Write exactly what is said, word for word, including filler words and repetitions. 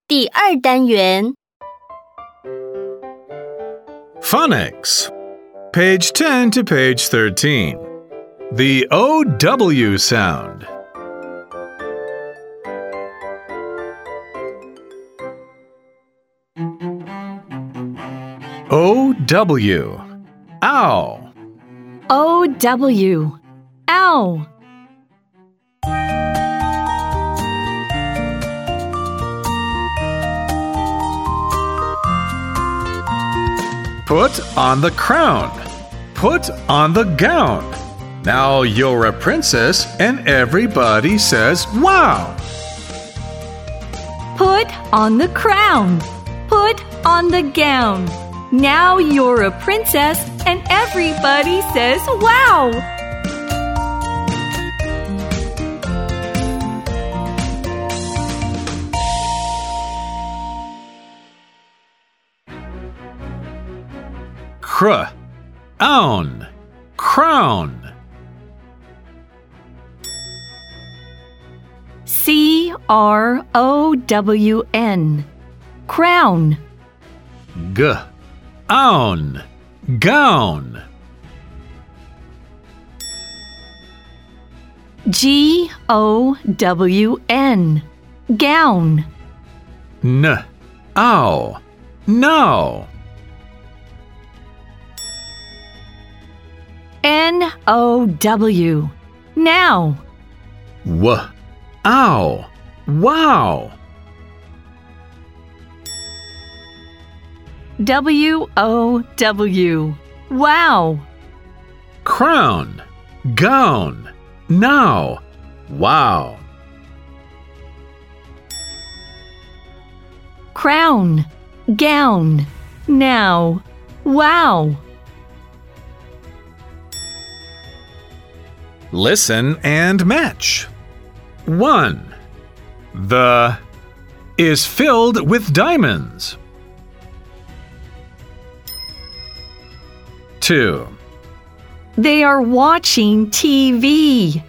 第二单元 Phonics. Page ten to page thirteen. The O W sound. O W. Ow. O W. Ow. Put on the crown. Put on the gown. Now you're a princess and everybody says, wow! Put on the crown. Put on the gown. Now you're a princess and everybody says, wow! Cr. Own. Crown. C R O W N. Crown. G. Own. Gown. G O W N. Gown. N. Ow. Now. N O W. Now. W. Ow. Wow. W O W. Wow. Crown. Gown. Now. Wow. Crown. Gown. Now. Wow. Listen and match. one. The is filled with diamonds. two. They are watching T V.